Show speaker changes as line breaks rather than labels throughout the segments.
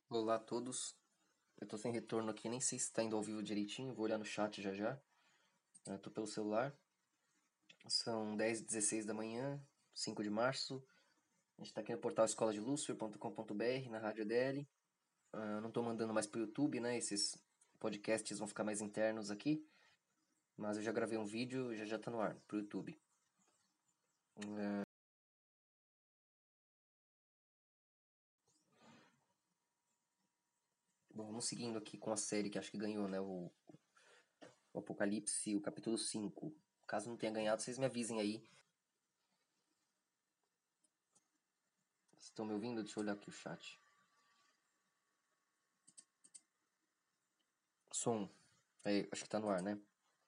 Olá a todos. Eu tô sem retorno aqui, nem sei se tá indo ao vivo direitinho, vou olhar no chat já já. Eu tô pelo celular. São 10h16 da manhã, 5 de março. A gente tá aqui no portal escoladelucifer.com.br, na Rádio ADL. Eu não tô mandando mais pro YouTube, né? Esses podcasts vão ficar mais internos aqui. Mas eu já gravei um vídeo, já tá no ar, pro YouTube. Bom, vamos seguindo aqui com a série que acho que ganhou, né? O Apocalipse, o capítulo 5. Caso não tenha ganhado, vocês me avisem aí. Estão me ouvindo? Deixa eu olhar aqui o chat. Som. Acho que tá no ar, né?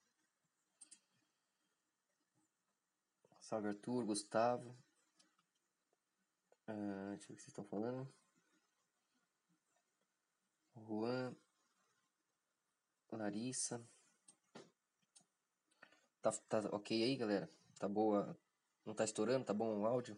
Salve Arthur, Gustavo. Deixa eu ver o que vocês estão falando. Juan. Larissa. Tá ok aí, galera? Tá boa? Não tá estourando? Tá bom o áudio?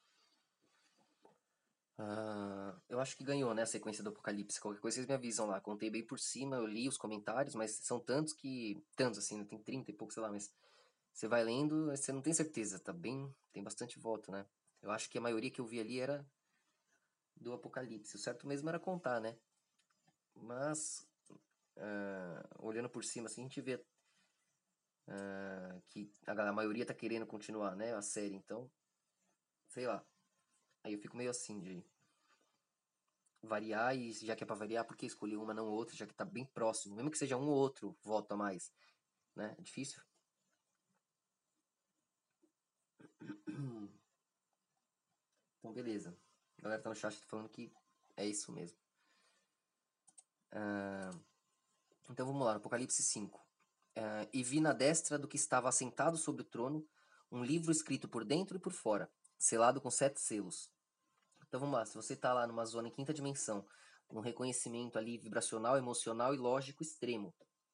Eu acho que ganhou, né? A sequência do Apocalipse. Qualquer coisa vocês me avisam lá. Contei bem por cima, eu li os comentários, mas são tantos que. Tantos assim, né? Tem 30 e pouco, sei lá, mas. Você vai lendo, você não tem certeza. Tá bem. Tem bastante voto, né? Eu acho que a maioria que eu vi ali era do Apocalipse. O certo mesmo era contar, né? Mas. Olhando por cima, assim, a gente vê que a maioria tá querendo continuar, né, a série, então, sei lá. Aí eu fico meio assim de variar e já que é pra variar, por que escolher uma não outra, já que tá bem próximo, mesmo que seja um ou outro voto a mais, né? É difícil. Então, beleza. A galera tá no chat falando que é isso mesmo. Então vamos lá, Apocalipse 5. E vi na destra do que estava assentado sobre o trono um livro escrito por dentro e por fora, selado com 7 selos. Então vamos lá, se você está lá numa zona em quinta dimensão, num reconhecimento ali vibracional, emocional e lógico extremo,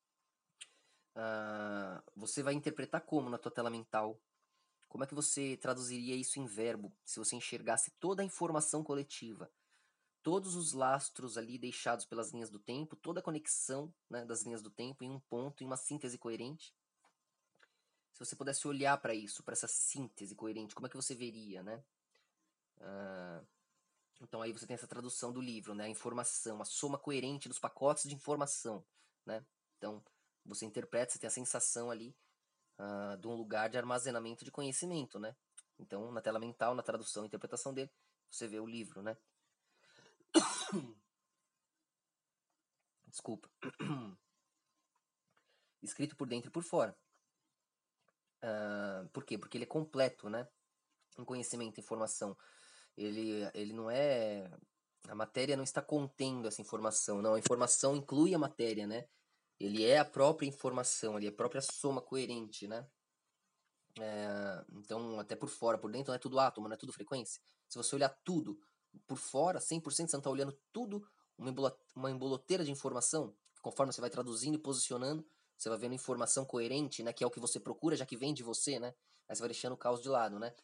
você vai interpretar como na tua tela mental? Como é que você traduziria isso em verbo se você enxergasse toda a informação coletiva? Todos os lastros ali deixados pelas linhas do tempo, toda a conexão, né, das linhas do tempo em um ponto, em uma síntese coerente? Se você pudesse olhar para isso, para essa síntese coerente, como é que você veria, né? Então aí você tem essa tradução do livro, né? A informação, a soma coerente dos pacotes de informação, né? Então você interpreta, você tem a sensação ali de um lugar de armazenamento de conhecimento, né? Então na tela mental, na tradução e interpretação dele, você vê o livro, né? Desculpa. Escrito por dentro e por fora. Por quê? Porque ele é completo, né? Em conhecimento, informação. Ele não é. A matéria não está contendo essa informação, não. A informação inclui a matéria, né? Ele é a própria informação, ele é a própria soma coerente, né? Então, até por fora, por dentro não é tudo átomo, não é tudo frequência. Se você olhar tudo por fora, 100%, você não está olhando tudo, uma emboloteira de informação, conforme você vai traduzindo e posicionando, você vai vendo informação coerente, né? Que é o que você procura, já que vem de você, né? Aí você vai deixando o caos de lado, né?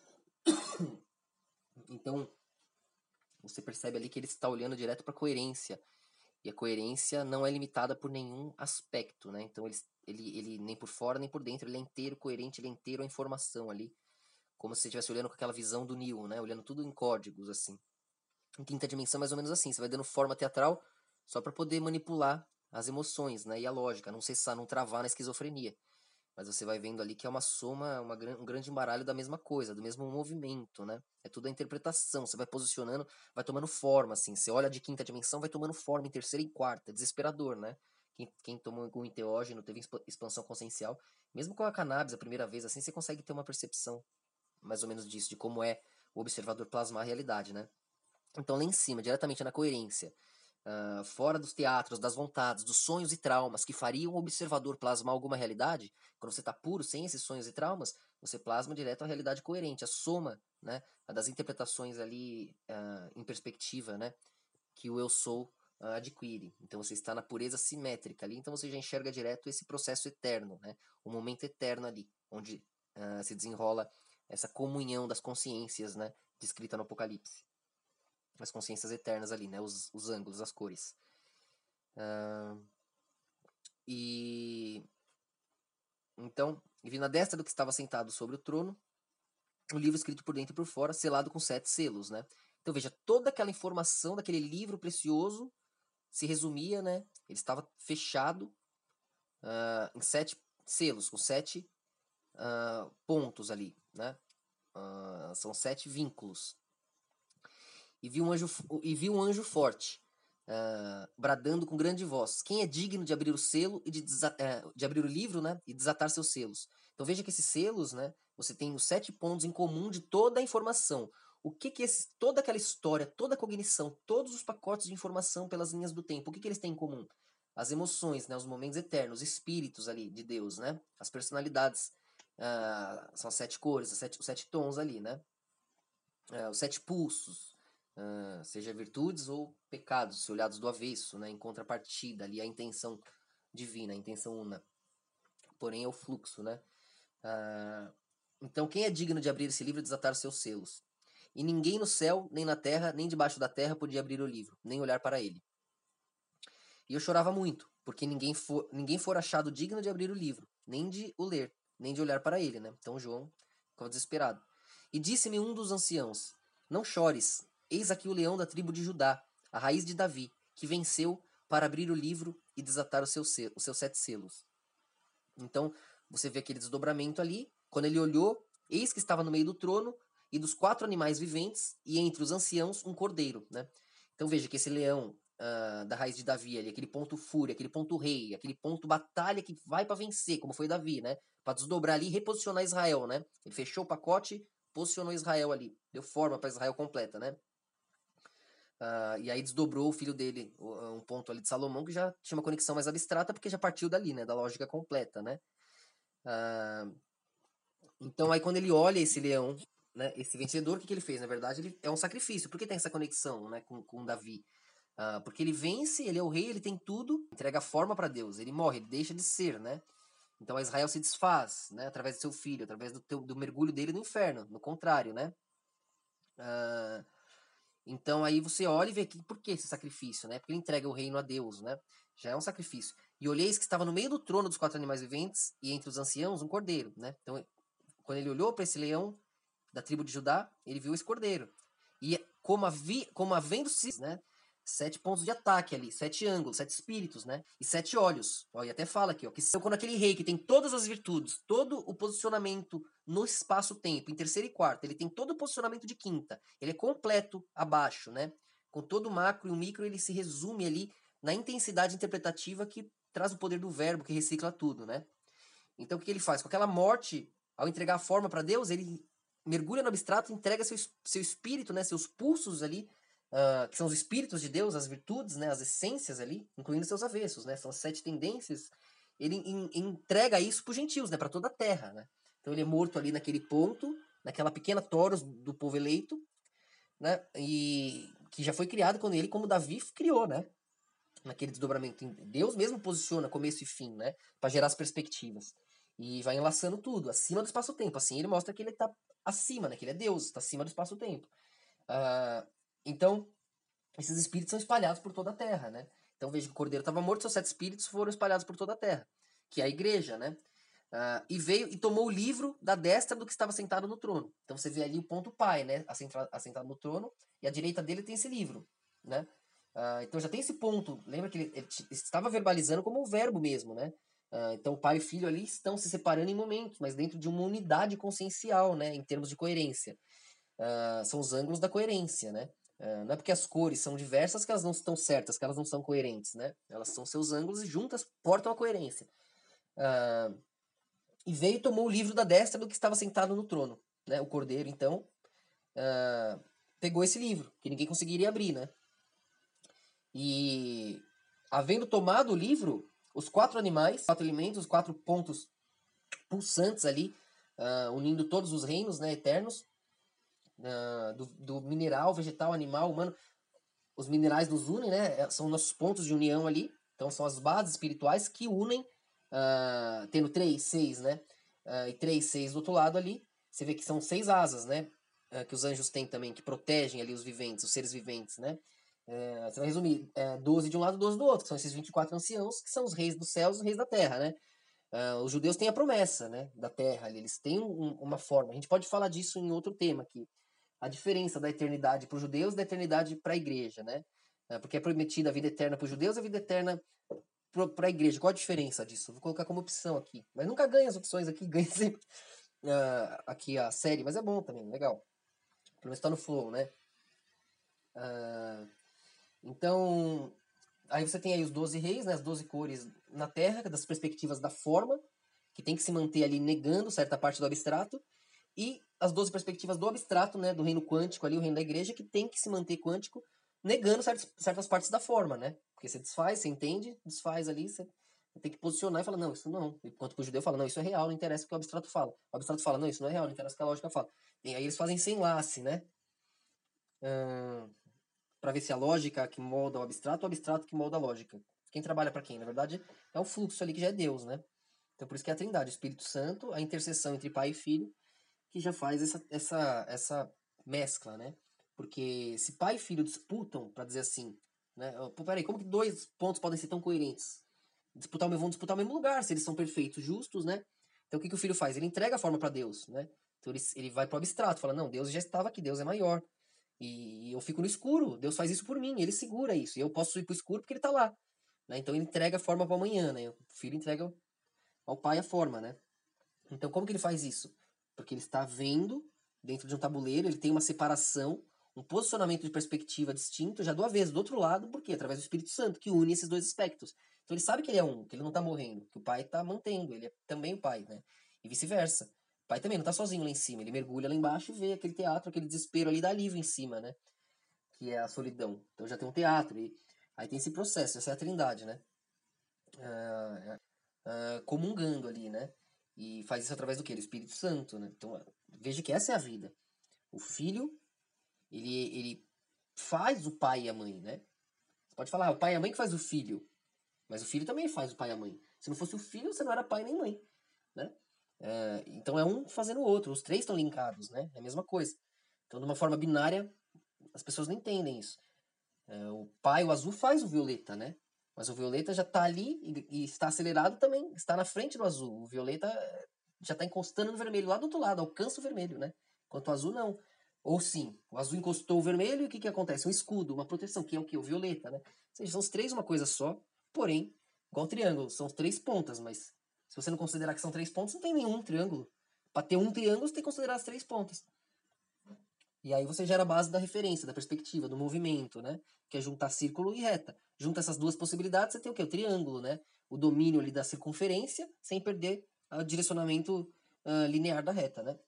Então, você percebe ali que ele está olhando direto para a coerência. E a coerência não é limitada por nenhum aspecto, né? Então ele nem por fora nem por dentro, ele é inteiro coerente, ele é inteiro a informação ali, como se você estivesse olhando com aquela visão do Neo, né? Olhando tudo em códigos assim. Em quinta dimensão mais ou menos assim, você vai dando forma teatral só para poder manipular as emoções, né? E a lógica, não cessar, não travar na esquizofrenia. Mas você vai vendo ali que é uma soma, um grande embaralho da mesma coisa, do mesmo movimento, né? É tudo a interpretação. Você vai posicionando, vai tomando forma, assim. Você olha de quinta dimensão, vai tomando forma em terceira e quarta. É desesperador, né? Quem tomou um enteógeno, teve expansão consciencial. Mesmo com a cannabis, a primeira vez, assim, você consegue ter uma percepção mais ou menos disso, de como é o observador plasmar a realidade, né? Então, lá em cima, diretamente na coerência, fora dos teatros, das vontades, dos sonhos e traumas que fariam o observador plasmar alguma realidade, quando você está puro, sem esses sonhos e traumas, você plasma direto a realidade coerente, a soma, né, a das interpretações ali em perspectiva, né, que o eu sou adquire. Então você está na pureza simétrica ali, então você já enxerga direto esse processo eterno, né, o momento eterno ali, onde se desenrola essa comunhão das consciências, né, descrita no Apocalipse. as consciências eternas ali, né? Os ângulos, as cores. E então, e vi na destra do que estava sentado sobre o trono, um livro escrito por dentro e por fora, selado com 7 selos, né? Então veja, toda aquela informação daquele livro precioso se resumia, né? Ele estava fechado em 7 selos, com 7 pontos ali, né? São 7 vínculos. E vi um anjo forte, bradando com grande voz: quem é digno de abrir o selo e de abrir o livro, né? E desatar seus selos? Então veja que esses selos, né? Você tem os 7 pontos em comum de toda a informação. O que toda aquela história, toda a cognição, todos os pacotes de informação pelas linhas do tempo, o que eles têm em comum? As emoções, né? Os momentos eternos, os espíritos ali de Deus, né? As personalidades, são as 7 cores, os 7 tons ali, né? Os 7 pulsos, seja virtudes ou pecados, se olhados do avesso, né? Em contrapartida ali a intenção divina, a intenção una. Porém é o fluxo, né? Então quem é digno de abrir esse livro e desatar os seus selos? E ninguém no céu, nem na terra, nem debaixo da terra podia abrir o livro, nem olhar para ele. E eu chorava muito, porque ninguém for achado digno de abrir o livro, nem de o ler, nem de olhar para ele, né? Então João ficava desesperado. E disse-me um dos anciãos: não chores, eis aqui o leão da tribo de Judá, a raiz de Davi, que venceu para abrir o livro e desatar os seus 7 selos. Então, você vê aquele desdobramento ali. Quando ele olhou, eis que estava no meio do trono e dos 4 animais viventes, e entre os anciãos um cordeiro, né? Então veja que esse leão da raiz de Davi ali, aquele ponto fúria, aquele ponto rei, aquele ponto batalha que vai para vencer, como foi Davi, né? Para desdobrar ali e reposicionar Israel, né? Ele fechou o pacote, posicionou Israel ali, deu forma para Israel completa, né? E aí desdobrou o filho dele, um ponto ali de Salomão, que já tinha uma conexão mais abstrata, porque já partiu dali, né? Da lógica completa, né? Então aí quando ele olha esse leão, né? Esse vencedor, o que ele fez? Na verdade, ele é um sacrifício. Por que tem essa conexão, né? Com Davi? Porque ele vence, ele é o rei, ele tem tudo, entrega a forma para Deus, ele morre, ele deixa de ser, né? Então Israel se desfaz, né? Através do seu filho, através do mergulho dele no inferno, no contrário, né? Então aí você olha e vê que por que esse sacrifício, né? Porque ele entrega o reino a Deus, né? Já é um sacrifício. E olheis que estava no meio do trono dos 4 animais viventes e entre os anciãos um cordeiro, né? Então quando ele olhou para esse leão da tribo de Judá, ele viu esse cordeiro. E como havendo-se, né? 7 pontos de ataque ali, 7 ângulos, 7 espíritos, né? E 7 olhos. Ó, e até fala aqui, ó, que são quando aquele rei que tem todas as virtudes, todo o posicionamento no espaço-tempo, em terceira e quarta, ele tem todo o posicionamento de quinta. Ele é completo abaixo, né? Com todo o macro e o micro, ele se resume ali na intensidade interpretativa que traz o poder do verbo, que recicla tudo, né? Então o que ele faz? Com aquela morte, ao entregar a forma para Deus, ele mergulha no abstrato, entrega seu espírito, né, seus pulsos ali, que são os espíritos de Deus, as virtudes, né, as essências ali, incluindo seus avessos, né, são as 7 tendências. Ele entrega isso para os gentios, né, para toda a terra, né. Então ele é morto ali naquele ponto, naquela pequena toros do povo eleito, né, e que já foi criado quando ele, como Davi, criou, né, naquele desdobramento. Deus mesmo posiciona começo e fim, né, para gerar as perspectivas. E vai enlaçando tudo, acima do espaço-tempo. Assim ele mostra que ele está acima, né, que ele é Deus, está acima do espaço-tempo. Então, esses espíritos são espalhados por toda a Terra, né? Então veja que o Cordeiro estava morto, seus 7 espíritos foram espalhados por toda a Terra, que é a igreja, né? E veio e tomou o livro da destra do que estava sentado no trono. Então você vê ali o ponto pai, né? Assentado no trono, e à direita dele tem esse livro, né? Então já tem esse ponto. Lembra que ele estava verbalizando como um verbo mesmo, né? Então o pai e o filho ali estão se separando em momentos, mas dentro de uma unidade consciencial, né? Em termos de coerência. São os ângulos da coerência, né? Não é porque as cores são diversas que elas não estão certas, que elas não são coerentes, né? Elas são seus ângulos e juntas portam a coerência. E veio e tomou o livro da destra do que estava sentado no trono, né? O cordeiro, então, pegou esse livro, que ninguém conseguiria abrir, né? E, havendo tomado o livro, os 4 animais, 4 elementos, os 4 pontos pulsantes ali, unindo todos os reinos, né, eternos, do mineral, vegetal, animal, humano. Os minerais nos unem, né? São nossos pontos de união ali. Então são as bases espirituais que unem, tendo 3, 6, né? E 3, 6 do outro lado ali. Você vê que são 6 asas, né? que os anjos têm também, que protegem ali os viventes, os seres viventes, né? Você vai resumir, 12 de um lado, 12 do outro, que são esses 24 anciãos, que são os reis dos céus e os reis da terra, né? Os judeus têm a promessa, né, da terra, ali, eles têm uma forma. A gente pode falar disso em outro tema aqui. A diferença da eternidade para os judeus e da eternidade para a igreja, né? Porque é prometida a vida eterna para os judeus e a vida eterna para a igreja. Qual a diferença disso? Vou colocar como opção aqui. Mas nunca ganha as opções aqui, ganha sempre aqui a série, mas é bom também, legal. Pelo menos tá no flow, né? Então, aí você tem aí os 12 reis, né, as 12 cores na Terra, das perspectivas da forma, que tem que se manter ali negando certa parte do abstrato, e as 12 perspectivas do abstrato, né, do reino quântico ali, o reino da igreja, que tem que se manter quântico, negando certas partes da forma, né? Porque você desfaz, você entende, desfaz ali, você tem que posicionar e falar, não, isso não. Enquanto que o judeu fala, não, isso é real, não interessa o que o abstrato fala. O abstrato fala, não, isso não é real, não interessa o que a lógica fala. E aí eles fazem sem enlace, né? Para ver se a lógica que molda o abstrato que molda a lógica. Quem trabalha para quem? Na verdade, é o fluxo ali que já é Deus, né? Então por isso que é a Trindade, o Espírito Santo, a interseção entre Pai e Filho, que já faz essa mescla, né? Porque se pai e filho disputam, para dizer assim, né? Pô, peraí, como que dois pontos podem ser tão coerentes? Vão disputar o mesmo lugar, se eles são perfeitos, justos, né? Então o que o filho faz? Ele entrega a forma para Deus, né? Então ele vai pro abstrato, fala, não, Deus já estava aqui, Deus é maior. E eu fico no escuro, Deus faz isso por mim, ele segura isso. E eu posso ir pro escuro porque ele tá lá. Né? Então ele entrega a forma para amanhã, né? O filho entrega ao pai a forma, né? Então como que ele faz isso? Porque ele está vendo dentro de um tabuleiro, ele tem uma separação, um posicionamento de perspectiva distinto, já do avesso, do outro lado, por quê? Através do Espírito Santo, que une esses dois aspectos. Então ele sabe que ele é um, que ele não está morrendo, que o pai está mantendo, ele é também o pai, né? E vice-versa. O pai também não está sozinho lá em cima, ele mergulha lá embaixo e vê aquele teatro, aquele desespero ali, dá alívio em cima, né? Que é a solidão. Então já tem um teatro, e aí tem esse processo, essa é a trindade, né? Comungando ali, né? E faz isso através do quê? Do Espírito Santo, né? Então veja que essa é a vida. O filho, ele faz o pai e a mãe, né? Você pode falar, o pai e a mãe que faz o filho, mas o filho também faz o pai e a mãe. Se não fosse o filho, você não era pai nem mãe, né? Então é um fazendo o outro, os três estão linkados, né? É a mesma coisa. Então, de uma forma binária, as pessoas não entendem isso. O pai, o azul, faz o violeta, né? Mas o violeta já está ali e está acelerado também, está na frente do azul. O violeta já está encostando no vermelho lá do outro lado, alcança o vermelho, né? Enquanto o azul não. Ou sim, o azul encostou o vermelho e o que acontece? Um escudo, uma proteção, que é o que? O violeta, né? Ou seja, são os três uma coisa só, porém, igual triângulo, são três pontas, mas se você não considerar que são três pontos, não tem nenhum triângulo. Para ter um triângulo, você tem que considerar as três pontas. E aí você gera a base da referência, da perspectiva, do movimento, né? Que é juntar círculo e reta. Junta essas duas possibilidades, você tem o quê? O triângulo, né? O domínio ali da circunferência, sem perder o direcionamento linear da reta, né?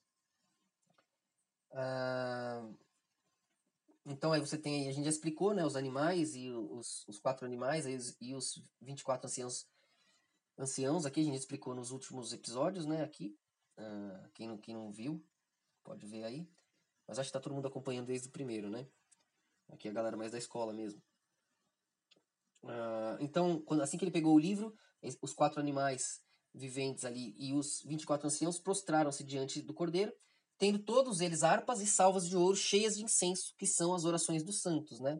Então aí você tem, a gente já explicou, né? Os animais e os quatro animais e os 24 anciãos aqui, a gente explicou nos últimos episódios, né? Aqui, quem não viu, pode ver aí. Mas acho que tá todo mundo acompanhando desde o primeiro, né? Aqui é a galera mais da escola mesmo. Então, assim que ele pegou o livro, os quatro animais viventes ali e os 24 anciãos prostraram-se diante do cordeiro, tendo todos eles harpas e salvas de ouro cheias de incenso, que são as orações dos santos, né?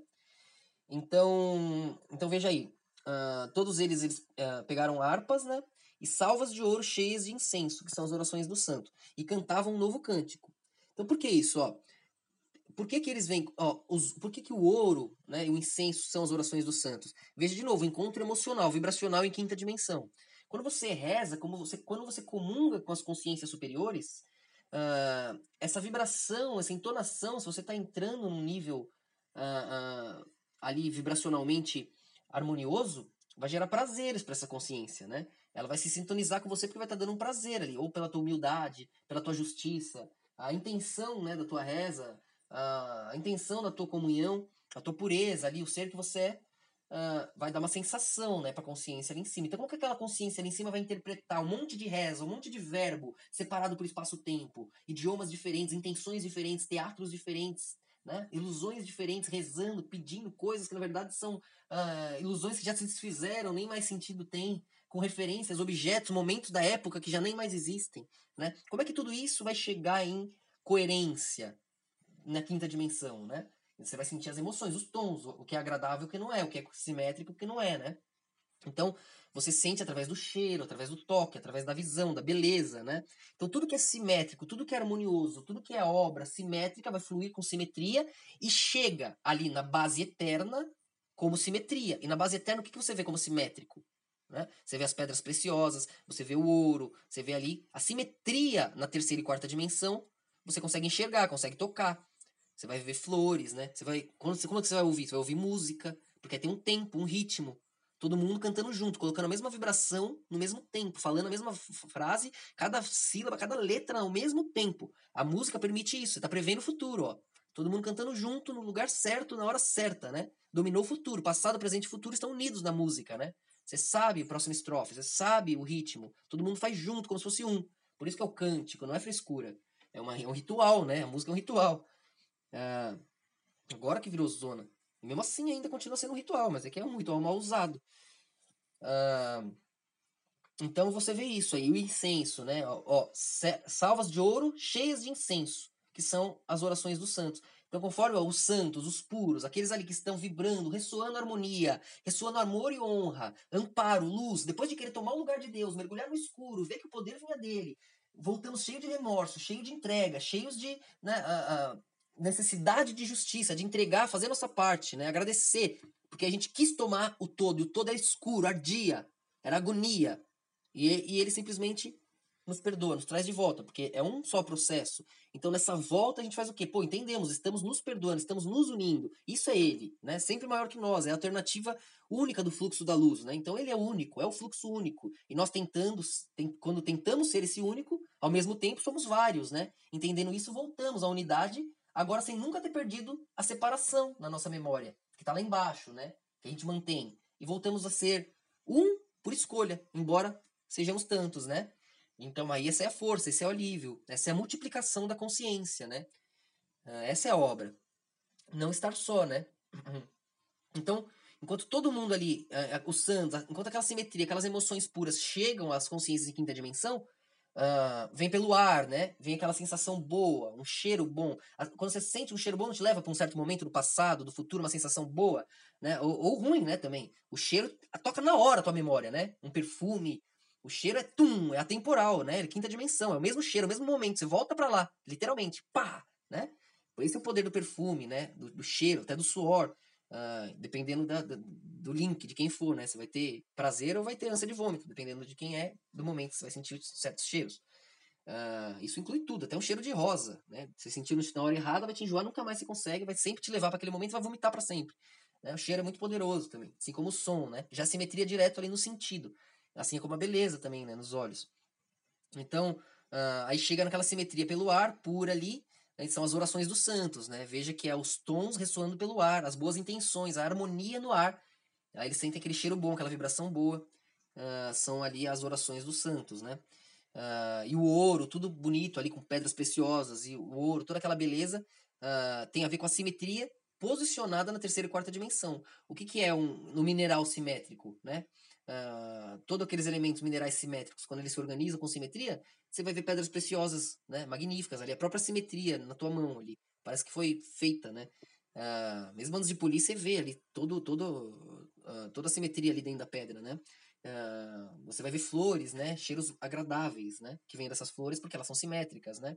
Então veja aí, todos eles pegaram harpas, né? E salvas de ouro cheias de incenso, que são as orações do santo, e cantavam um novo cântico. Então por que isso, ó? Por que eles vêm, por que o ouro, né, e o incenso são as orações dos santos? Veja de novo, encontro emocional, vibracional em quinta dimensão. Quando você reza, quando você comunga com as consciências superiores, essa vibração, essa entonação, se você está entrando num nível ali vibracionalmente harmonioso, vai gerar prazeres para essa consciência, né? Ela vai se sintonizar com você porque vai estar dando um prazer ali, ou pela tua humildade, pela tua justiça, a intenção, né, da tua reza, a intenção da tua comunhão, a tua pureza ali, o ser que você é, vai dar uma sensação, né, para a consciência ali em cima. Então, como que aquela consciência ali em cima vai interpretar um monte de reza, um monte de verbo separado por espaço-tempo, idiomas diferentes, intenções diferentes, teatros diferentes, né, ilusões diferentes, rezando, pedindo coisas que na verdade são ilusões que já se desfizeram, nem mais sentido tem, com referências, objetos, momentos da época que já nem mais existem, né? Como é que tudo isso vai chegar em coerência? na quinta dimensão, né? Você vai sentir as emoções, os tons, o que é agradável e o que não é, o que é simétrico e o que não é, né? Então, você sente através do cheiro, através do toque, através da visão, da beleza, né? Então, tudo que é simétrico, tudo que é harmonioso, tudo que é obra simétrica vai fluir com simetria e chega ali na base eterna como simetria. E na base eterna, o que você vê como simétrico? Né? Você vê as pedras preciosas, você vê o ouro, você vê ali a simetria na terceira e quarta dimensão, você consegue enxergar, consegue tocar. Você vai ver flores, né? Como é que você vai ouvir? Você vai ouvir música, porque tem um tempo, um ritmo. Todo mundo cantando junto, colocando a mesma vibração no mesmo tempo, falando a mesma frase, cada sílaba, cada letra ao mesmo tempo. A música permite isso, você tá prevendo o futuro, ó. Todo mundo cantando junto no lugar certo, na hora certa, né? Dominou o futuro. Passado, presente e futuro estão unidos na música, né? Você sabe a próxima estrofe, você sabe o ritmo. Todo mundo faz junto, como se fosse um. Por isso que é o cântico, não é frescura. É um ritual, né? A música é um ritual. Ah, agora que virou zona. E mesmo assim ainda continua sendo um ritual, mas é que é um ritual mal usado. Ah, então você vê isso aí, o incenso, né? Ó, salvas de ouro cheias de incenso, que são as orações dos santos. Então, conforme os santos, os puros, aqueles ali que estão vibrando, ressoando harmonia, ressoando amor e honra, amparo, luz, depois de querer tomar o lugar de Deus, mergulhar no escuro, ver que o poder vinha dele, voltamos cheio de remorso, cheio de entrega, cheios de, né, necessidade de justiça, de entregar, fazer nossa parte, né? Agradecer, porque a gente quis tomar o todo, e o todo era escuro, ardia, era agonia. E ele simplesmente nos perdoa, nos traz de volta, porque é um só processo. Então, nessa volta, a gente faz o quê? Pô, entendemos, estamos nos perdoando, estamos nos unindo. Isso é ele, né? Sempre maior que nós, é a alternativa única do fluxo da luz, né? Então, ele é único, é o fluxo único. E nós quando tentamos ser esse único, ao mesmo tempo somos vários, né? Entendendo isso, voltamos à unidade, agora sem nunca ter perdido a separação na nossa memória, que tá lá embaixo, né? Que a gente mantém. E voltamos a ser um por escolha, embora sejamos tantos, né? Então aí essa é a força, esse é o alívio, essa é a multiplicação da consciência, né? Essa é a obra. Não estar só, né? Então, enquanto todo mundo ali, os santos, enquanto aquela simetria, aquelas emoções puras chegam às consciências de quinta dimensão, vem pelo ar, né? Vem aquela sensação boa, um cheiro bom. Quando você sente um cheiro bom, não te leva para um certo momento do passado, do futuro, uma sensação boa, né? Ou ruim, né? Também. O cheiro toca na hora a tua memória, né? Um perfume. O cheiro é atemporal, né? É quinta dimensão, é o mesmo cheiro, é o mesmo momento. Você volta para lá, literalmente, pá, né? Esse é o poder do perfume, né? Do cheiro, até do suor. Dependendo do link, de quem for, né? Você vai ter prazer ou vai ter ânsia de vômito, dependendo de quem é, do momento, você vai sentir certos cheiros. Isso inclui tudo, até um cheiro de rosa, né? Você sentir na hora errada, vai te enjoar, nunca mais você consegue, vai sempre te levar para aquele momento e vai vomitar para sempre. Né? O cheiro é muito poderoso também, assim como o som, né? Já simetria direto ali no sentido, assim como a beleza também, né? Nos olhos. Então, aí chega naquela simetria pelo ar, pura ali, né, são as orações dos santos, né? Veja que é os tons ressoando pelo ar, as boas intenções, a harmonia no ar. Aí eles sentem aquele cheiro bom, aquela vibração boa. São ali as orações dos santos, né? E o ouro, tudo bonito ali com pedras preciosas, e o ouro, toda aquela beleza, tem a ver com a simetria posicionada na terceira e quarta dimensão. O que é no mineral simétrico, né? Todos aqueles elementos minerais simétricos, quando eles se organizam com simetria, você vai ver pedras preciosas, né? Magníficas ali, a própria simetria na tua mão ali, parece que foi feita, né? Mesmo antes de polir, você vê ali toda a simetria ali dentro da pedra, né? Você vai ver flores, né? Cheiros agradáveis, né? Que vêm dessas flores porque elas são simétricas, né?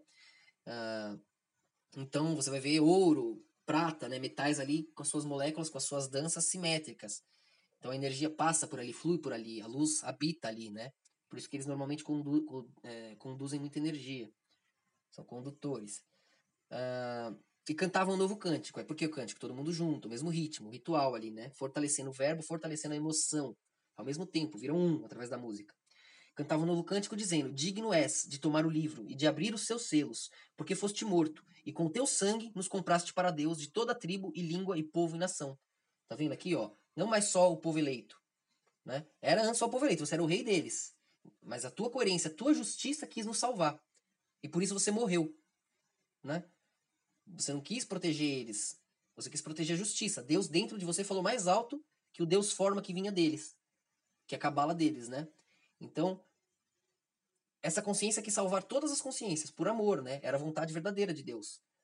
Então você vai ver ouro, prata, né? Metais ali com as suas moléculas, com as suas danças simétricas. Então a energia passa por ali, flui por ali, a luz habita ali, né? Por isso que eles normalmente conduzem muita energia. São condutores. E cantavam um novo cântico. Por que o cântico? Todo mundo junto, o mesmo ritmo, o ritual ali, né? Fortalecendo o verbo, fortalecendo a emoção. Ao mesmo tempo, viram um através da música. Cantava um novo cântico dizendo: Digno és de tomar o livro e de abrir os seus selos, porque foste morto, e com teu sangue nos compraste para Deus de toda tribo e língua e povo e nação. Tá vendo aqui, ó? Não mais só o povo eleito, né? Era antes só o povo eleito, você era o rei deles. Mas a tua coerência, a tua justiça quis nos salvar. E por isso você morreu, né? Você não quis proteger eles. Você quis proteger a justiça. Deus dentro de você falou mais alto que o Deus forma que vinha deles, que é a cabala deles, né? Então, essa consciência quis salvar todas as consciências por amor, né? Era a vontade verdadeira de Deus.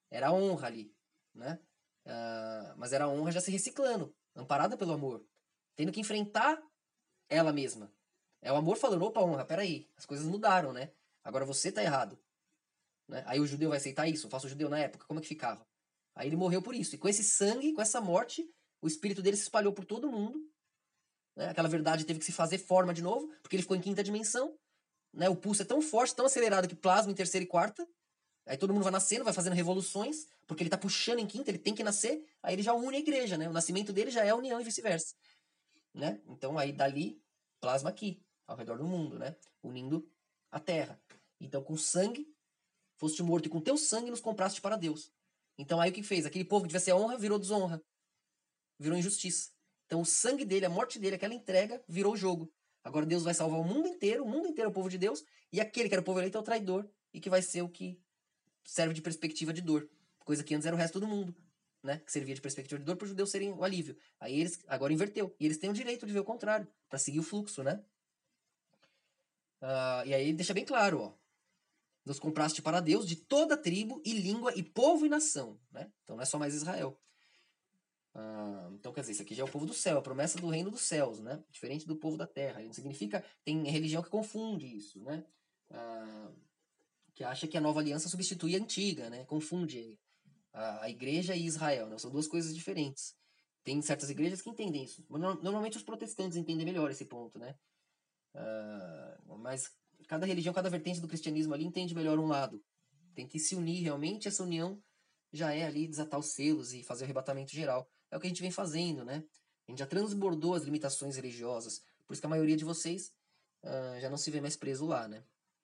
Era a honra ali, né? Mas era a honra já se reciclando, amparada pelo amor, tendo que enfrentar ela mesma. É o amor falando, opa, honra, peraí, as coisas mudaram, né? Agora você tá errado. Né? Aí o judeu vai aceitar isso, o falso judeu na época, como é que ficava? Aí ele morreu por isso. E com esse sangue, com essa morte, o espírito dele se espalhou por todo mundo. Né? Aquela verdade teve que se fazer forma de novo, porque ele ficou em quinta dimensão. Né? O pulso é tão forte, tão acelerado que plasma em terceira e quarta. Aí todo mundo vai nascendo, vai fazendo revoluções, porque ele tá puxando em quinta, ele tem que nascer, aí ele já une a igreja, né? O nascimento dele já é a união e vice-versa. Né? Então aí dali, plasma aqui, ao redor do mundo, né? Unindo a terra. Então com sangue, foste morto e com teu sangue nos compraste para Deus. Então aí o que fez? Aquele povo que devia ser honra, virou desonra. Virou injustiça. Então o sangue dele, a morte dele, aquela entrega, virou o jogo. Agora Deus vai salvar o mundo inteiro é o povo de Deus, e aquele que era o povo eleito é o traidor, e que vai ser o que serve de perspectiva de dor. Coisa que antes era o resto do mundo, né? Que servia de perspectiva de dor para os judeus serem o alívio. Aí eles agora inverteu. E eles têm o direito de ver o contrário, para seguir o fluxo, né? E aí ele deixa bem claro, ó. Nos compraste para Deus de toda tribo e língua e povo e nação, né? Então não é só mais Israel. Então quer dizer, isso aqui já é o povo do céu, a promessa do reino dos céus, né? Diferente do povo da terra. Não significa, tem religião que confunde isso, né? Que acha que a nova aliança substitui a antiga, né? Confunde a igreja e Israel, né? São duas coisas diferentes. Tem certas igrejas que entendem isso. Normalmente os protestantes entendem melhor esse ponto, né? Mas cada religião, cada vertente do cristianismo ali entende melhor um lado. Tem que se unir realmente, essa união já é ali desatar os selos e fazer o arrebatamento geral. É o que a gente vem fazendo, né? A gente já transbordou as limitações religiosas. Por isso que a maioria de vocês já não se vê mais preso lá, né?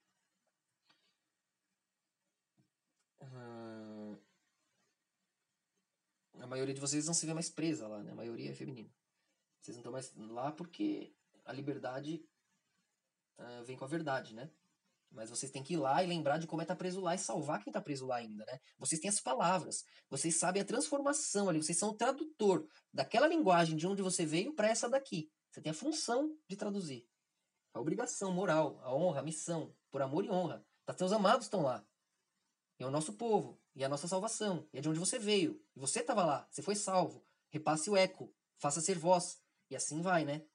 A maioria de vocês não se vê mais presa lá, né? A maioria é feminina. Vocês não estão mais lá porque a liberdade vem com a verdade, né? Mas vocês têm que ir lá e lembrar de como é estar preso lá e salvar quem está preso lá ainda, né? Vocês têm as palavras, vocês sabem a transformação ali, vocês são o tradutor daquela linguagem de onde você veio para essa daqui. Você tem a função de traduzir. A obrigação moral, a honra, a missão, por amor e honra. Seus amados estão lá. E é o nosso povo, e é a nossa salvação, e é de onde você veio. E você estava lá, você foi salvo. Repasse o eco, faça ser voz. E assim vai, né?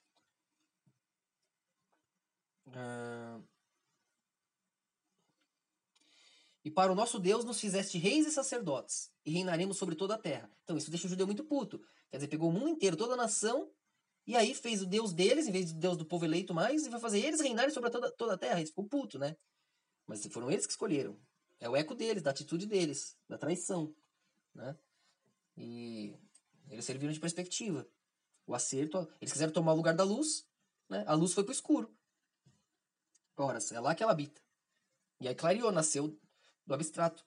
E para o nosso Deus nos fizeste reis e sacerdotes, e reinaremos sobre toda a terra. Então isso deixa o judeu muito puto. Quer dizer, pegou o mundo inteiro, toda a nação, e aí fez o Deus deles, em vez do Deus do povo eleito mais, e vai fazer eles reinarem sobre toda a terra. Eles ficou puto, né? Mas foram eles que escolheram. É o eco deles, da atitude deles, da traição, né? E eles serviram de perspectiva. O acerto, eles quiseram tomar o lugar da luz, né? A luz foi pro escuro. Ora, é lá que ela habita. E aí clareou, nasceu do abstrato.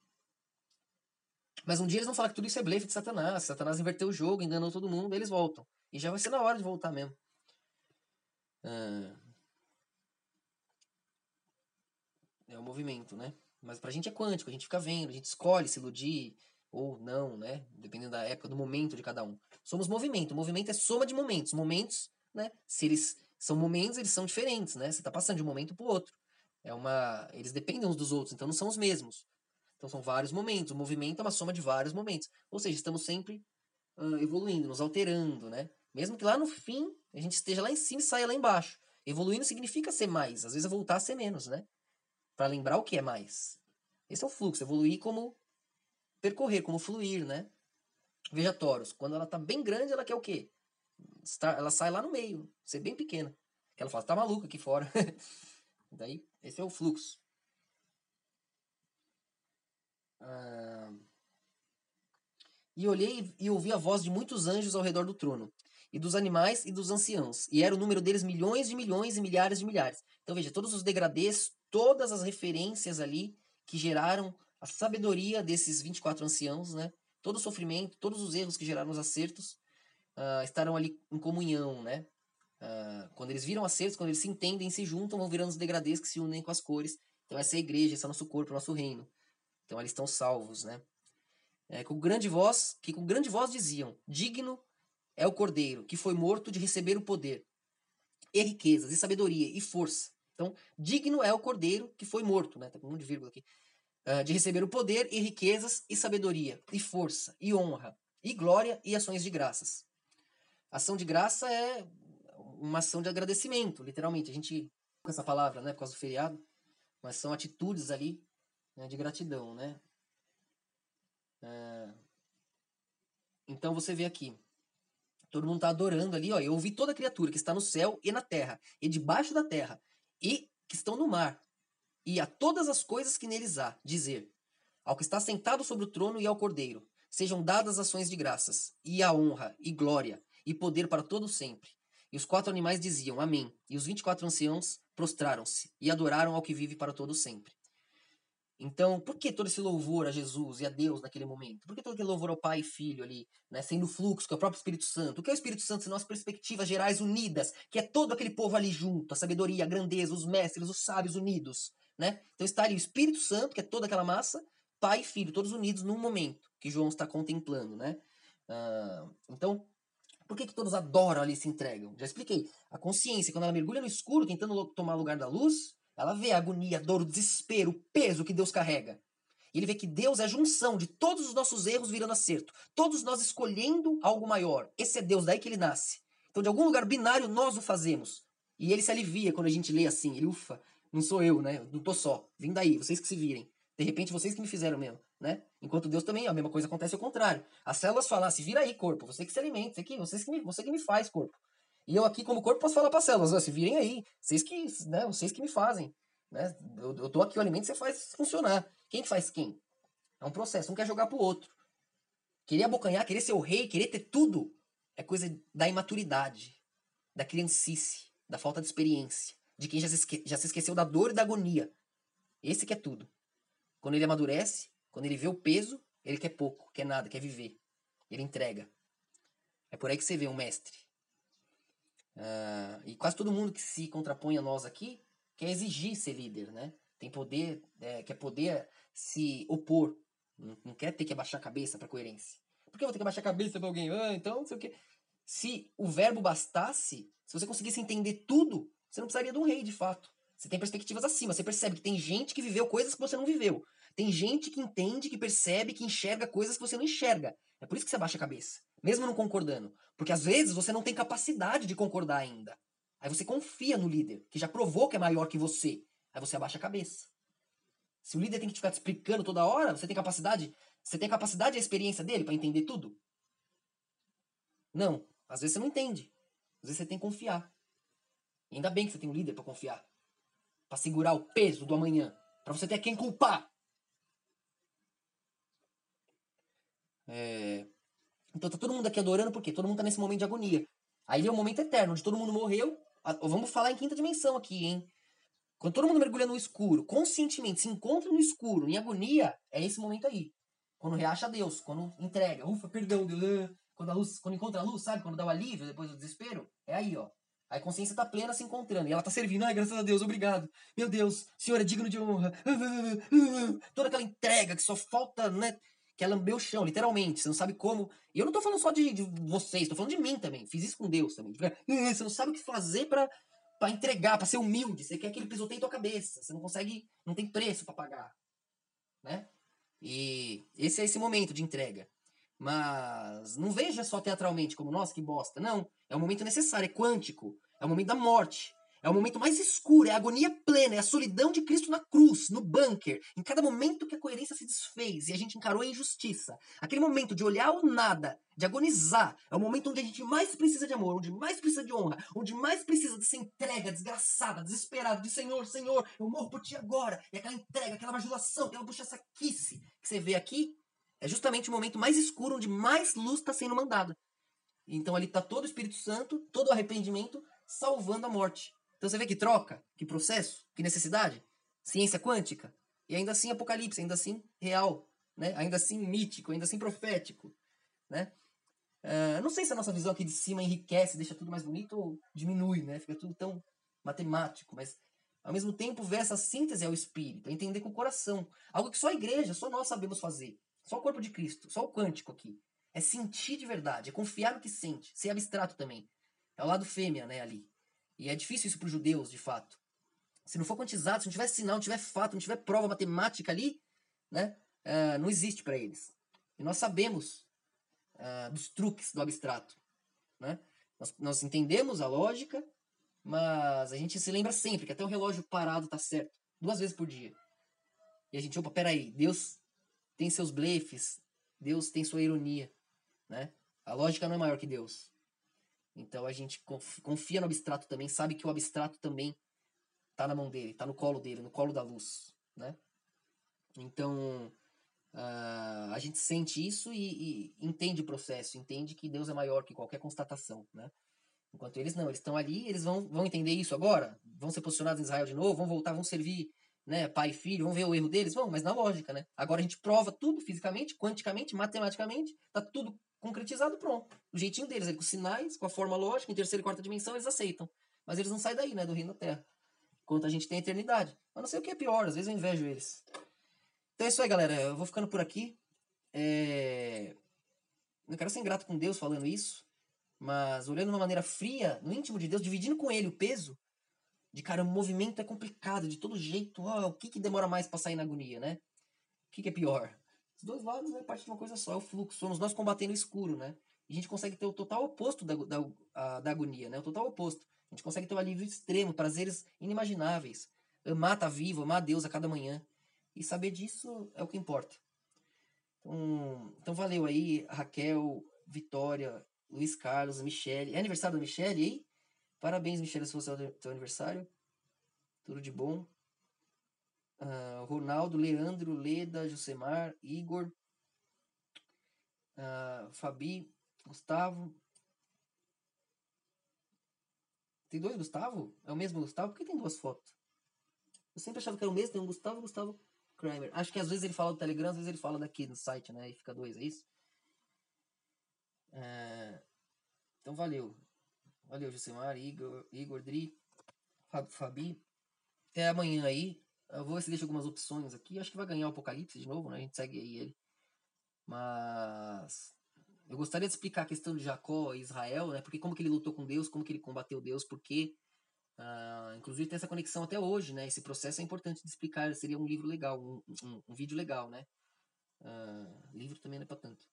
Mas um dia eles vão falar que tudo isso é blefe de Satanás. Satanás inverteu o jogo, enganou todo mundo, eles voltam. E já vai ser na hora de voltar mesmo. É o movimento, né? Mas pra gente é quântico, a gente fica vendo, a gente escolhe se iludir ou não, né? Dependendo da época, do momento de cada um. Somos movimento. O movimento é soma de momentos. Momentos, né? Se eles são momentos, eles são diferentes, né? Você tá passando de um momento pro outro. Eles dependem uns dos outros, então não são os mesmos. Então são vários momentos. O movimento é uma soma de vários momentos. Ou seja, estamos sempre evoluindo, nos alterando, né? Mesmo que lá no fim a gente esteja lá em cima e saia lá embaixo. Evoluindo significa ser mais, às vezes é voltar a ser menos, né? Para lembrar o que é mais. Esse é o fluxo, evoluir como percorrer, como fluir, né? Veja Taurus, quando ela tá bem grande, ela quer o quê? Ela sai lá no meio, ser bem pequena. Que ela fala, tá maluca aqui fora. Daí, esse é o fluxo. E olhei e ouvi a voz de muitos anjos ao redor do trono, e dos animais e dos anciãos, e era o número deles milhões de milhões e milhares de milhares. Então veja, todos os degradês, todas as referências ali que geraram a sabedoria desses 24 anciãos, né? Todo o sofrimento, todos os erros que geraram os acertos, estarão ali em comunhão, né? Quando eles viram acertos, quando eles se entendem, se juntam, vão virando os degradês que se unem com as cores. Então essa é a igreja, esse é o nosso corpo, o nosso reino. Então eles estão salvos, né? Que com grande voz diziam: digno é o cordeiro que foi morto de receber o poder, e riquezas, e sabedoria, e força. Então, digno é o cordeiro que foi morto, né? Tá com um monte de vírgula aqui. de receber o poder e riquezas e sabedoria e força e honra e glória e ações de graças. Ação de graça é uma ação de agradecimento, literalmente. A gente usa essa palavra, né, por causa do feriado, mas são atitudes ali, né, de gratidão, né? Então você vê aqui, todo mundo está adorando ali, ó. Eu ouvi toda criatura que está no céu e na terra, e debaixo da terra, e que estão no mar, e a todas as coisas que neles há, dizer: ao que está sentado sobre o trono e ao Cordeiro, sejam dadas ações de graças, e a honra, e glória, e poder para todo sempre. E os 4 animais diziam: Amém. E os 24 anciãos prostraram-se, e adoraram ao que vive para todo sempre. Então, por que todo esse louvor a Jesus e a Deus naquele momento? Por que todo aquele louvor ao Pai e Filho ali, né, sendo o fluxo, que é o próprio Espírito Santo? O que é o Espírito Santo senão as perspectivas gerais unidas, que é todo aquele povo ali junto, a sabedoria, a grandeza, os mestres, os sábios unidos, né? Então está ali o Espírito Santo, que é toda aquela massa, Pai e Filho, todos unidos num momento, que João está contemplando, né? Então, por que todos adoram ali e se entregam? Já expliquei. A consciência, quando ela mergulha no escuro, tentando tomar lugar da luz, ela vê a agonia, a dor, o desespero, o peso que Deus carrega. E ele vê que Deus é a junção de todos os nossos erros virando acerto. Todos nós escolhendo algo maior. Esse é Deus, daí que ele nasce. Então, de algum lugar binário, nós o fazemos. E ele se alivia quando a gente lê assim. Ele, ufa, não sou eu, né? Não tô só. Vim daí, vocês que se virem. De repente, vocês que me fizeram mesmo, né? Enquanto Deus também, a mesma coisa acontece ao contrário. As células falam, se vira aí, corpo. Você que se alimenta, você que me faz, corpo. E eu aqui, como corpo, posso falar para as células, se virem aí. Vocês que me fazem. Né? Eu tô aqui, o alimento, você faz funcionar. Quem faz quem? É um processo, um quer jogar pro outro. Querer abocanhar, querer ser o rei, querer ter tudo, é coisa da imaturidade, da criancice, da falta de experiência, de quem já se esqueceu da dor e da agonia. Esse que é tudo. Quando ele amadurece, quando ele vê o peso, ele quer pouco, quer nada, quer viver. Ele entrega. É por aí que você vê um mestre. E quase todo mundo que se contrapõe a nós aqui quer exigir ser líder, né? Tem poder, quer poder se opor. Não quer ter que abaixar a cabeça para coerência. Por que eu vou ter que abaixar a cabeça para alguém? Então, não sei o quê. Se o verbo bastasse, se você conseguisse entender tudo, você não precisaria de um rei, de fato. Você tem perspectivas acima. Você percebe que tem gente que viveu coisas que você não viveu. Tem gente que entende, que percebe, que enxerga coisas que você não enxerga. É por isso que você abaixa a cabeça. Mesmo não concordando. Porque às vezes você não tem capacidade de concordar ainda. Aí você confia no líder, que já provou que é maior que você. Aí você abaixa a cabeça. Se o líder tem que ficar te explicando toda hora, você tem capacidade? Você tem a capacidade e a experiência dele para entender tudo? Não. Às vezes você não entende. Às vezes você tem que confiar. E ainda bem que você tem um líder para confiar. Para segurar o peso do amanhã. Para você ter quem culpar. Então tá todo mundo aqui adorando porque todo mundo tá nesse momento de agonia. Aí vem o momento eterno, onde todo mundo morreu. Vamos falar em quinta dimensão aqui, hein? Quando todo mundo mergulha no escuro, conscientemente se encontra no escuro, em agonia, é esse momento aí. Quando reacha a Deus, quando entrega, ufa, perdão, Deus. Quando encontra a luz, sabe? Quando dá o alívio depois do desespero, é aí, ó. Aí a consciência tá plena se encontrando. E ela tá servindo. Ai, graças a Deus, obrigado. Meu Deus, o Senhor é digno de honra. Toda aquela entrega que só falta, né? Que é lamber o chão, literalmente. Você não sabe como. E eu não tô falando só de vocês, tô falando de mim também. Fiz isso com Deus também. Você não sabe o que fazer pra entregar, pra ser humilde. Você quer que ele pisoteie tua cabeça. Você não consegue, não tem preço pra pagar. Né? E esse é esse momento de entrega. Mas não veja só teatralmente como, nossa, que bosta. Não. É um momento necessário, é quântico. É o momento da morte. É o momento mais escuro, é a agonia plena, é a solidão de Cristo na cruz, no bunker. Em cada momento que a coerência se desfez e a gente encarou a injustiça. Aquele momento de olhar o nada, de agonizar, é o momento onde a gente mais precisa de amor, onde mais precisa de honra, onde mais precisa dessa entrega desgraçada, desesperada, de Senhor, Senhor, eu morro por ti agora. E aquela entrega, aquela bajulação, aquela puxa-saquice que você vê aqui, é justamente o momento mais escuro, onde mais luz está sendo mandada. Então ali está todo o Espírito Santo, todo o arrependimento, salvando a morte. Então você vê que troca, que processo, que necessidade. Ciência quântica. E ainda assim apocalipse, ainda assim real. Né? Ainda assim mítico, ainda assim profético. Né? Não sei se a nossa visão aqui de cima enriquece, deixa tudo mais bonito ou diminui, né? Fica tudo tão matemático, mas ao mesmo tempo ver essa síntese ao espírito, entender com o coração. Algo que só a igreja, só nós sabemos fazer. Só o corpo de Cristo, só o quântico aqui. É sentir de verdade, é confiar no que sente, ser abstrato também. É o lado fêmea, né, ali. E é difícil isso para os judeus, de fato. Se não for quantizado, se não tiver sinal, não tiver fato, não tiver prova matemática ali, né? Não existe para eles. E nós sabemos dos truques do abstrato, né? Nós entendemos a lógica, mas a gente se lembra sempre que até o relógio parado tá certo, 2 vezes por dia. E a gente, opa, peraí, Deus tem seus blefes, Deus tem sua ironia, né? A lógica não é maior que Deus. Então a gente confia no abstrato também, sabe que o abstrato também tá na mão dele, tá no colo dele, no colo da luz, né? Então a gente sente isso e entende o processo, entende que Deus é maior que qualquer constatação, né? Enquanto eles não, eles estão ali, eles vão entender isso agora, vão ser posicionados em Israel de novo, vão voltar, vão servir, né, pai e filho, vão ver o erro deles, vão, mas na lógica, né? Agora a gente prova tudo fisicamente, quanticamente, matematicamente, tá tudo concretizado, pronto. O jeitinho deles, com sinais, com a forma lógica, em terceira e quarta dimensão, eles aceitam. Mas eles não saem daí, né, do reino da Terra. Enquanto a gente tem a eternidade. Eu não sei o que é pior, às vezes eu invejo eles. Então é isso aí, galera. Eu vou ficando por aqui. Não quero ser ingrato com Deus falando isso, mas olhando de uma maneira fria, no íntimo de Deus, dividindo com ele o peso, de cara, o movimento é complicado, de todo jeito, o que demora mais pra sair na agonia, né? O que é pior? Os dois lados, né, parte de uma coisa só, é o fluxo, somos nós combatendo o escuro, né? E a gente consegue ter o total oposto da agonia, né? O total oposto. A gente consegue ter um alívio extremo, prazeres inimagináveis. Amar tá vivo, amar a Deus a cada manhã. E saber disso é o que importa. Então valeu aí, Raquel, Vitória, Luiz Carlos, Michele. É aniversário da Michele aí? Parabéns, Michele, se fosse o teu aniversário. Tudo de bom. Ronaldo, Leandro, Leda, Josemar, Igor, Fabi, Gustavo. Tem 2 Gustavo? É o mesmo Gustavo? Por que tem 2 fotos? Eu sempre achava que era o mesmo, tem um Gustavo e Gustavo Kramer. Acho que às vezes ele fala do Telegram, às vezes ele fala daqui no site, né? E fica 2, é isso? Então valeu. Valeu, Josemar, Igor, Dri, Fabi. Até amanhã aí. Eu vou ver se deixa algumas opções aqui. Acho que vai ganhar o Apocalipse de novo, né? A gente segue aí ele. Mas eu gostaria de explicar a questão de Jacó e Israel, né? Porque como que ele lutou com Deus, como que ele combateu Deus, porque inclusive tem essa conexão até hoje, né? Esse processo é importante de explicar. Seria um livro legal, um vídeo legal, né? Livro também não é pra tanto.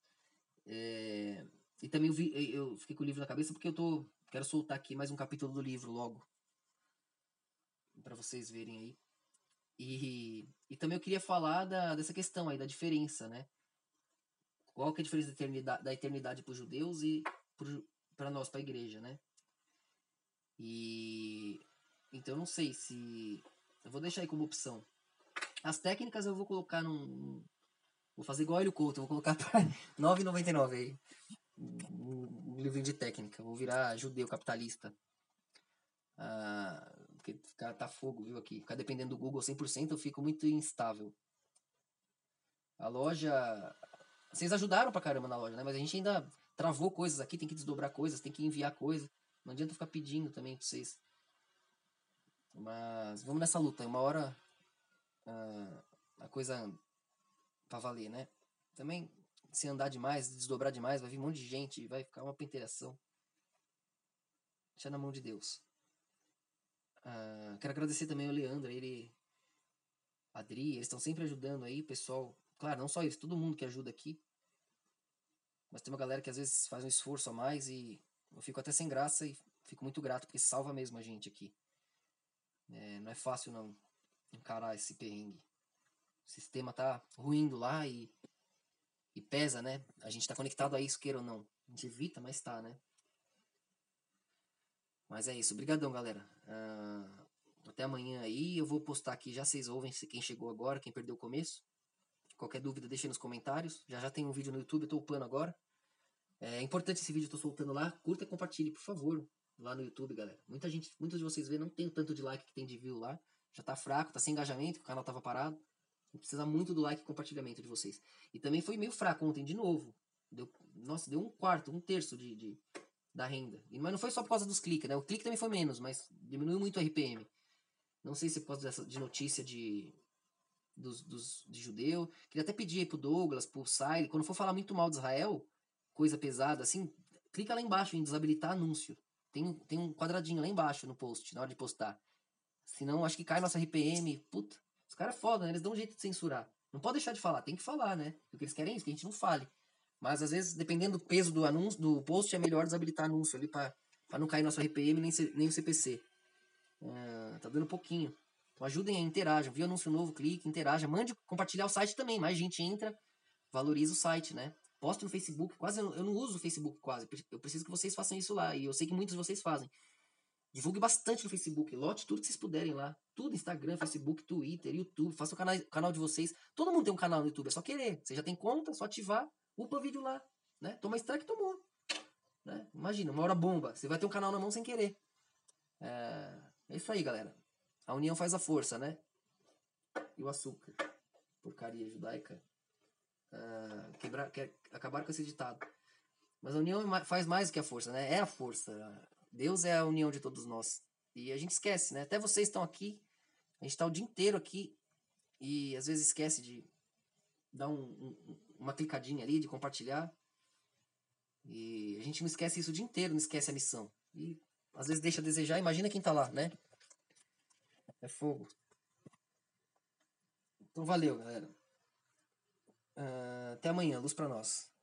E também eu fiquei com o livro na cabeça porque quero soltar aqui mais um capítulo do livro logo. Pra vocês verem aí. E também eu queria falar dessa questão aí, da diferença, né? Qual que é a diferença da eternidade para os judeus e para nós, para a igreja, né? E então eu não sei se eu vou deixar aí como opção. As técnicas eu vou colocar vou fazer igual ele Couto, eu vou colocar para 9,99 aí. Um livrinho de técnica, vou virar judeu capitalista. Porque tá fogo, viu, aqui. Ficar dependendo do Google 100% eu fico muito instável. A loja, vocês ajudaram pra caramba na loja, né? Mas a gente ainda travou coisas aqui, tem que desdobrar coisas, tem que enviar coisas. Não adianta ficar pedindo também pra vocês. Mas vamos nessa luta. Uma hora a coisa pra valer, né? Também, se andar demais, desdobrar demais, vai vir um monte de gente, vai ficar uma penteiração. Deixa na mão de Deus. Quero agradecer também ao Leandro, a Adri, eles estão sempre ajudando aí, pessoal. Claro, não só eles, todo mundo que ajuda aqui. Mas tem uma galera que às vezes faz um esforço a mais e eu fico até sem graça e fico muito grato porque salva mesmo a gente aqui. Não é fácil não encarar esse perrengue. O sistema tá ruindo lá e pesa, né? A gente tá conectado a isso, queira ou não. A gente evita, mas tá, né? Mas é isso. Obrigadão, galera. Até amanhã aí. Eu vou postar aqui, já vocês ouvem quem chegou agora, quem perdeu o começo. Qualquer dúvida, deixa aí nos comentários. Já tem um vídeo no YouTube, eu tô upando agora. É importante esse vídeo, eu tô soltando lá. Curta e compartilhe, por favor, lá no YouTube, galera. Muitos de vocês vêem, não tem tanto de like que tem de view lá. Já tá fraco, tá sem engajamento, o canal tava parado. Precisa muito do like e compartilhamento de vocês. E também foi meio fraco ontem, de novo. Nossa, deu um terço da renda. Mas não foi só por causa dos cliques, né? O clique também foi menos, mas diminuiu muito o RPM. Não sei se é por causa de notícia de judeu. Queria até pedir aí pro Douglas, pro Siley, quando for falar muito mal de Israel, coisa pesada assim, clica lá embaixo em desabilitar anúncio. Tem um quadradinho lá embaixo no post, na hora de postar. Senão, acho que cai nossa RPM. Puta, os caras é foda, né? Eles dão um jeito de censurar. Não pode deixar de falar, tem que falar, né? Porque eles querem isso, que a gente não fale. Mas às vezes, dependendo do peso do anúncio, do post, é melhor desabilitar anúncio ali pra não cair nosso RPM nem o CPC. Tá dando pouquinho. Então ajudem aí, interajam. Viu anúncio novo, clique, interaja. Mande compartilhar o site também. Mais gente entra, valoriza o site, né? Posto no Facebook. Quase eu não uso o Facebook quase. Eu preciso que vocês façam isso lá. E eu sei que muitos de vocês fazem. Divulgue bastante no Facebook. Lote tudo que vocês puderem lá. Tudo, Instagram, Facebook, Twitter, YouTube. Faça o canal de vocês. Todo mundo tem um canal no YouTube. É só querer. Você já tem conta, só ativar. Upa vídeo lá. Né? Toma strike, tomou. Né? Imagina, uma hora bomba. Você vai ter um canal na mão sem querer. É isso aí, galera. A união faz a força, né? E o açúcar. Porcaria judaica. Quer acabar com esse ditado. Mas a união faz mais do que a força, né? É a força. Deus é a união de todos nós. E a gente esquece, né? Até vocês estão aqui. A gente está o dia inteiro aqui. E às vezes esquece de dar uma clicadinha ali, de compartilhar. E a gente não esquece isso o dia inteiro, não esquece a missão. E às vezes deixa a desejar. Imagina quem tá lá, né? É fogo. Então valeu, galera. Até amanhã. Luz pra nós.